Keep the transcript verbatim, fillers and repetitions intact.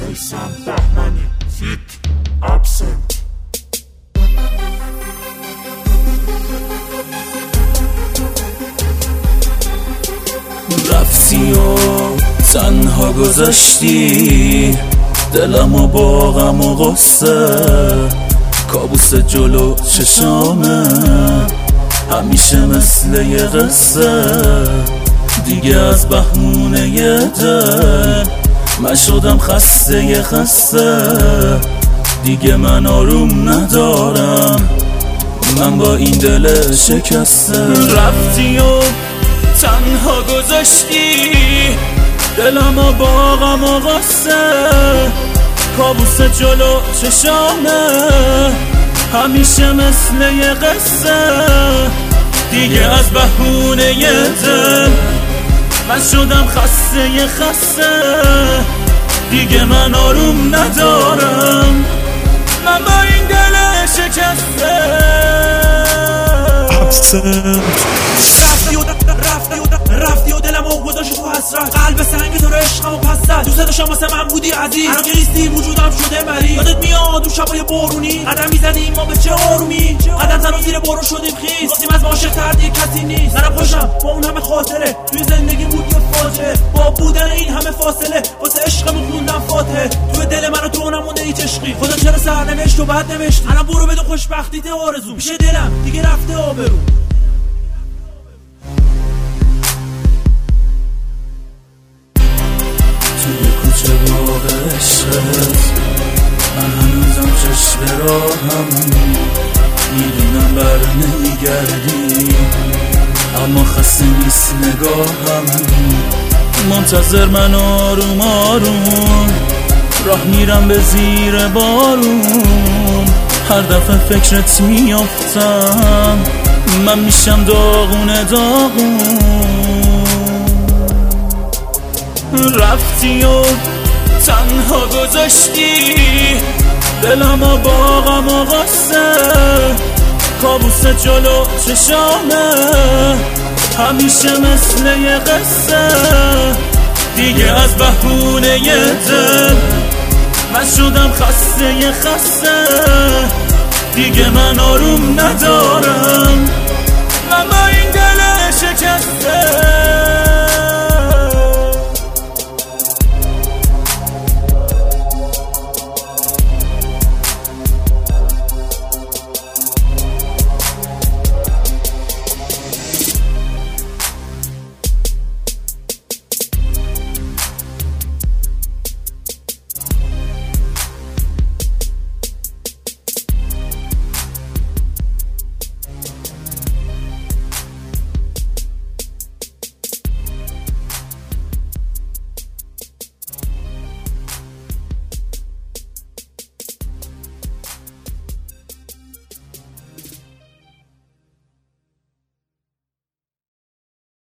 میسم بهمنی فیت ابسنت. رفتی و تنها گذاشتی دلم و با غم و غصه، کابوس جلو چشامه همیشه مثل یه قصه. دیگه از بهونه یه دل من شدم خسته یه خسته، دیگه من آروم ندارم من با این دل شکسته. رفتی و تنها گذاشتی دلم و با غم و غصه، کابوس جلو چشامه همیشه مثل یه قصه. دیگه از بهونه یه دل من شدم خسته یه خسته، دیگه من آروم ندارم من با این دل شکسته. رفتی و رفتی و رفتی و دلمو گذاشتی تو حسرت، قلب سنگ تو رو عشقمو پس زد. دوست داشتم واسه من بودی عزیز، الان که نیستی وجودم شده مریض. یادت میاد اون شبای بارونی قدم میزدیم ما به چه آرومی، قدم زن و زیر بارون شدیم خیس، گفتیم از ما عاشق تر دیگه کسی نیست. منم خوشم با اون همه خاطره توی زندگی بود یه فاجعه، با بودن این همه فاصله واسه عشقمون خوندم فاتحه. توی دل من و تو نمونده هیچ عشقی، خدا چرا سر نوشت و بعد نوشت. الان برو بده خوشبختیت آرزو، میشه دلم دیگه رفته آبرو. توی کوچه باغ عشقت من هنوزم چشم راهم، میدونم بر نمیگردی اما خسته نیست نگاهم. منتظر من آروم آروم راه میرم به زیر بارون، هر دفعه فکرت میافتم من میشم داغونه داغون. رفتی و تنها گذاشتی دلم و با غم و غصه، کابوس جلو چشامه همیشه مثل یه قصه. دیگه از بهونه یه دل من شدم خسته یه خسته، دیگه من آروم ندارم من با این دل شکسته.